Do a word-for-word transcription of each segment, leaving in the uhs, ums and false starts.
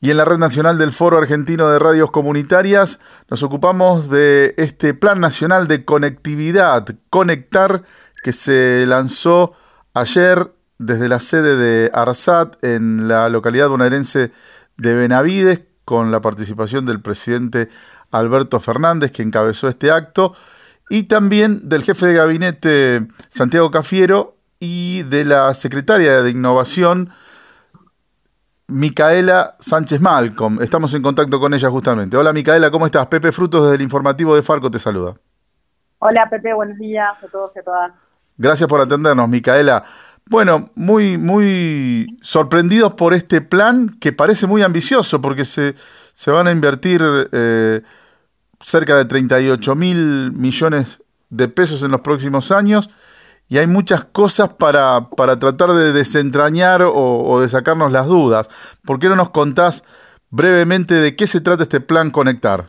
Y en la Red Nacional del Foro Argentino de Radios Comunitarias nos ocupamos de este Plan Nacional de Conectividad, Conectar, que se lanzó ayer desde la sede de ARSAT en la localidad bonaerense de Benavides, con la participación del presidente Alberto Fernández, que encabezó este acto, y también del jefe de gabinete Santiago Cafiero y de la secretaria de Innovación Micaela Sánchez Malcom. Estamos en contacto con ella justamente. Hola Micaela, ¿cómo estás? Pepe Frutos desde el informativo de Farco te saluda. Hola Pepe, buenos días a todos y a todas. Gracias por atendernos, Micaela. Bueno, muy, muy sorprendidos por este plan que parece muy ambicioso porque se, se van a invertir eh, cerca de treinta y ocho mil millones de pesos en los próximos años. Y hay muchas cosas para, para tratar de desentrañar o, o de sacarnos las dudas. ¿Por qué no nos contás brevemente de qué se trata este Plan Conectar?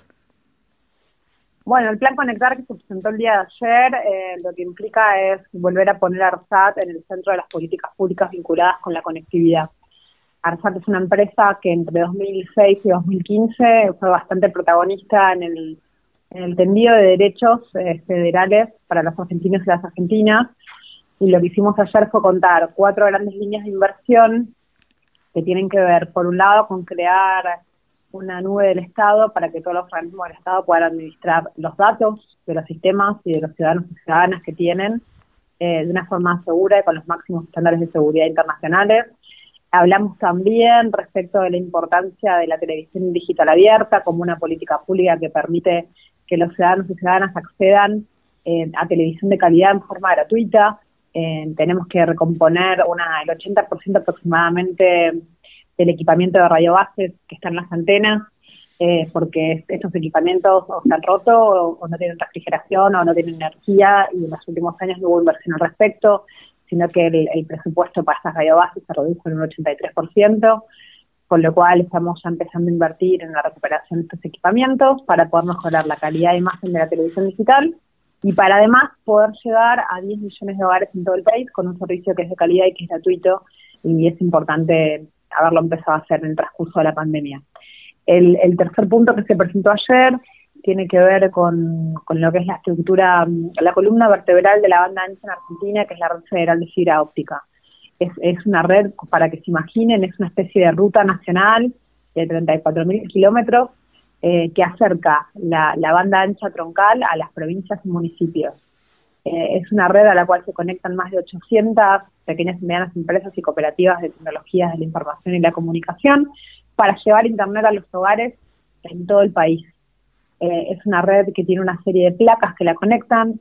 Bueno, el Plan Conectar que se presentó el día de ayer eh, lo que implica es volver a poner a ARSAT en el centro de las políticas públicas vinculadas con la conectividad. ARSAT es una empresa que entre dos mil seis y dos mil quince fue bastante protagonista en el, en el tendido de derechos eh, federales para los argentinos y las argentinas. Y lo que hicimos ayer fue contar cuatro grandes líneas de inversión que tienen que ver, por un lado, con crear una nube del Estado para que todos los organismos del Estado puedan administrar los datos de los sistemas y de los ciudadanos y ciudadanas que tienen eh, de una forma segura y con los máximos estándares de seguridad internacionales. Hablamos también respecto de la importancia de la televisión digital abierta como una política pública que permite que los ciudadanos y ciudadanas accedan eh, a televisión de calidad en forma gratuita. Eh, tenemos que recomponer una, el ochenta por ciento aproximadamente del equipamiento de radiobases que está en las antenas, eh, porque estos equipamientos o están rotos o, o no tienen refrigeración o no tienen energía, y en los últimos años no hubo inversión al respecto, sino que el, el presupuesto para estas radiobases se redujo en un ochenta y tres por ciento, con lo cual estamos ya empezando a invertir en la recuperación de estos equipamientos para poder mejorar la calidad de imagen de la televisión digital y para además poder llegar a diez millones de hogares en todo el país con un servicio que es de calidad y que es gratuito, y es importante haberlo empezado a hacer en el transcurso de la pandemia. El, el tercer punto que se presentó ayer tiene que ver con, con lo que es la estructura, la columna vertebral de la banda ancha en Argentina, que es la Red Federal de Fibra Óptica. Es, es una red, para que se imaginen, es una especie de ruta nacional de treinta y cuatro mil kilómetros eh, que acerca la, la banda ancha troncal a las provincias y municipios. Eh, es una red a la cual se conectan más de ochocientas pequeñas y medianas empresas y cooperativas de tecnologías de la información y la comunicación para llevar internet a los hogares en todo el país. Eh, es una red que tiene una serie de placas que la conectan,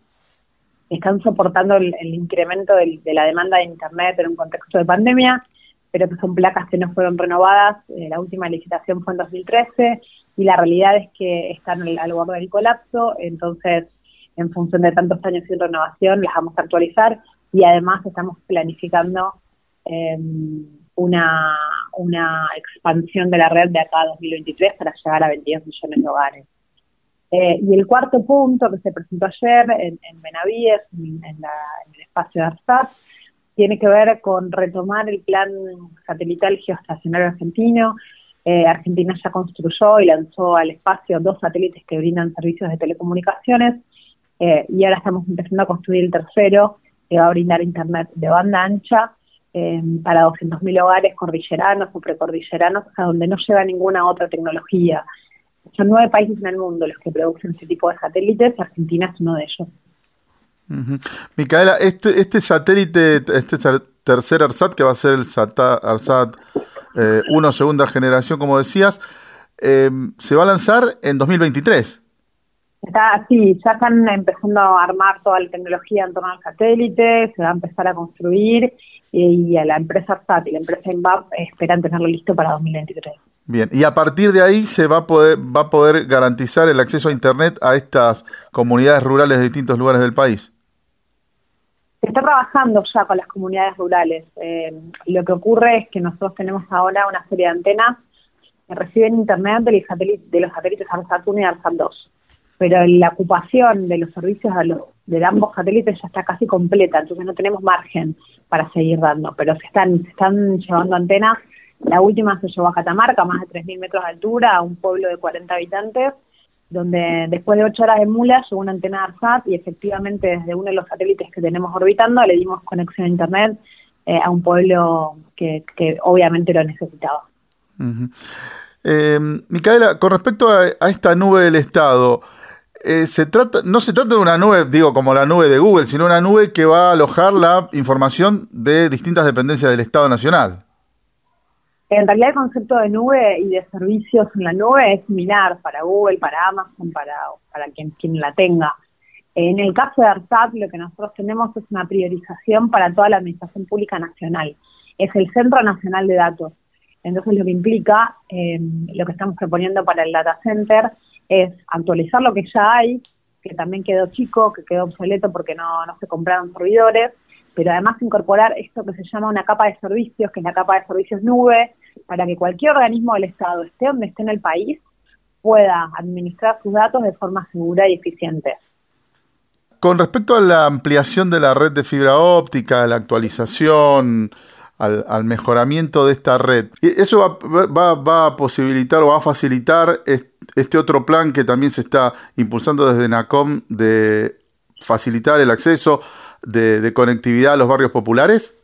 están soportando el, el incremento del, de la demanda de internet en un contexto de pandemia, pero que son placas que no fueron renovadas. Eh, la última licitación fue en dos mil trece y la realidad es que están al, al borde del colapso. Entonces, en función de tantos años sin renovación, las vamos a actualizar, y además estamos planificando eh, una, una expansión de la red de acá a dos mil veintitrés para llegar a veintidós millones de hogares. Eh, y el cuarto punto que se presentó ayer en, en Benavides, en, en, la, en el espacio de ARSAT, tiene que ver con retomar el plan satelital geoestacionario argentino. Eh, Argentina ya construyó y lanzó al espacio dos satélites que brindan servicios de telecomunicaciones, eh, y ahora estamos empezando a construir el tercero, que va a brindar internet de banda ancha eh, para doscientos mil hogares cordilleranos o precordilleranos, a donde no llega ninguna otra tecnología. Son nueve países en el mundo los que producen este tipo de satélites, Argentina es uno de ellos. Uh-huh. Micaela, este, este satélite, este tercer ARSAT, que va a ser el SATA, ARSAT eh, uno, segunda generación, como decías, eh, se va a lanzar en dos mil veintitrés. Está, sí, ya están empezando a armar toda la tecnología en torno al satélite, se va a empezar a construir, y, y a la empresa ARSAT y la empresa INVAP esperan tenerlo listo para dos mil veintitrés. Bien, y a partir de ahí se va a poder va a poder garantizar el acceso a Internet a estas comunidades rurales de distintos lugares del país. Se está trabajando ya con las comunidades rurales. Eh, lo que ocurre es que nosotros tenemos ahora una serie de antenas que reciben Internet del satélite, de los satélites ARSAT uno y ARSAT dos. Pero la ocupación de los servicios de, los, de ambos satélites ya está casi completa, entonces no tenemos margen para seguir dando, pero se están, se están llevando antenas La última se llevó a Catamarca, a más de tres mil metros de altura, a un pueblo de cuarenta habitantes, donde después de ocho horas de mula llegó una antena de ARSAT y efectivamente desde uno de los satélites que tenemos orbitando le dimos conexión a internet eh, a un pueblo que, que obviamente lo necesitaba. Uh-huh. Eh, Micaela, con respecto a, a esta nube del Estado, eh, se trata, no se trata de una nube, digo, como la nube de Google, sino una nube que va a alojar la información de distintas dependencias del Estado Nacional. En realidad el concepto de nube y de servicios en la nube es similar para Google, para Amazon, para, para quien, quien la tenga. En el caso de ARSAT, lo que nosotros tenemos es una priorización para toda la Administración Pública Nacional. Es el Centro Nacional de Datos. Entonces lo que implica, eh, lo que estamos proponiendo para el data center es actualizar lo que ya hay, que también quedó chico, que quedó obsoleto porque no, no se compraron servidores, pero además incorporar esto que se llama una capa de servicios, que es la capa de servicios nube, para que cualquier organismo del Estado, esté donde esté en el país, pueda administrar sus datos de forma segura y eficiente. Con respecto a la ampliación de la red de fibra óptica, a la actualización, al, al mejoramiento de esta red, ¿eso va, va, va a posibilitar o va a facilitar este otro plan que también se está impulsando desde NACOM de facilitar el acceso de, de conectividad a los barrios populares?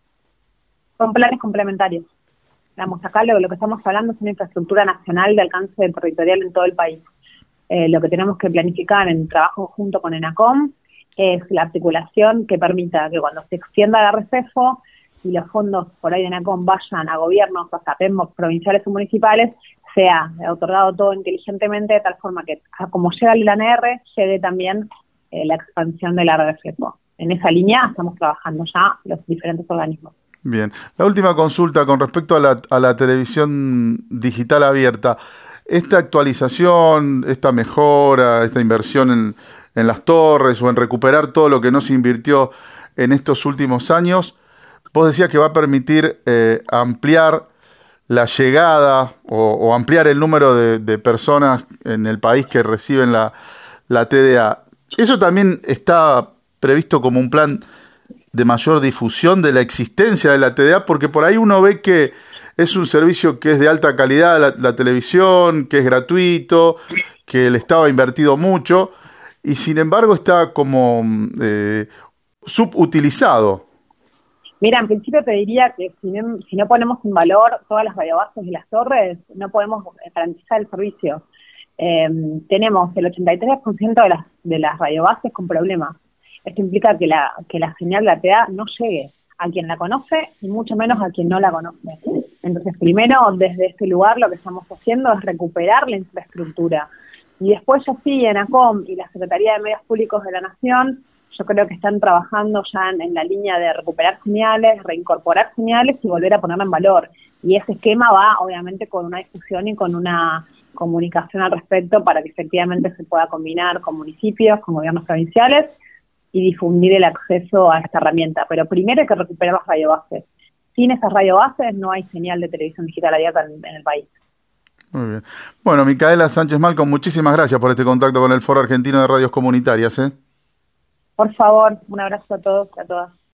Son planes complementarios. Digamos, acá lo, lo que estamos hablando es una infraestructura nacional de alcance territorial en todo el país. Eh, lo que tenemos que planificar en trabajo junto con ENACOM es la articulación que permita que cuando se extienda la RECEFO y los fondos por ahí de ENACOM vayan a gobiernos, hasta P E M provinciales o municipales, sea otorgado todo inteligentemente de tal forma que como llega el L A N R, llegue también eh, la expansión de la RECEFO. En esa línea estamos trabajando ya los diferentes organismos. Bien. La última consulta con respecto a la, a la televisión digital abierta. Esta actualización, esta mejora, esta inversión en, en las torres o en recuperar todo lo que no se invirtió en estos últimos años, vos decías que va a permitir eh, ampliar la llegada o, o ampliar el número de, de personas en el país que reciben la, la T D A. ¿Eso también está previsto como un plan de mayor difusión de la existencia de la T D A? Porque por ahí uno ve que es un servicio que es de alta calidad, la, la televisión, que es gratuito, que el Estado ha invertido mucho, y sin embargo está como eh, subutilizado. Mira, en principio te diría que si no, si no ponemos en valor todas las radiobases y las torres, no podemos garantizar el servicio. Eh, tenemos el ochenta y tres por ciento de las, de las radiobases con problemas. Esto implica que la, que la señal de la T D A no llegue a quien la conoce y mucho menos a quien no la conoce. Entonces, primero, desde este lugar lo que estamos haciendo es recuperar la infraestructura. Y después ya sí, ENACOM y la Secretaría de Medios Públicos de la Nación, yo creo que están trabajando ya en, en la línea de recuperar señales, reincorporar señales y volver a ponerla en valor. Y ese esquema va, obviamente, con una discusión y con una comunicación al respecto para que efectivamente se pueda combinar con municipios, con gobiernos provinciales, y difundir el acceso a esta herramienta. Pero primero hay que recuperar las radiobases. Sin esas radiobases no hay señal de televisión digital abierta en, en el país. Muy bien. Bueno, Micaela Sánchez Malcom, muchísimas gracias por este contacto con el Foro Argentino de Radios Comunitarias. ¿eh? Por favor, un abrazo a todos y a todas.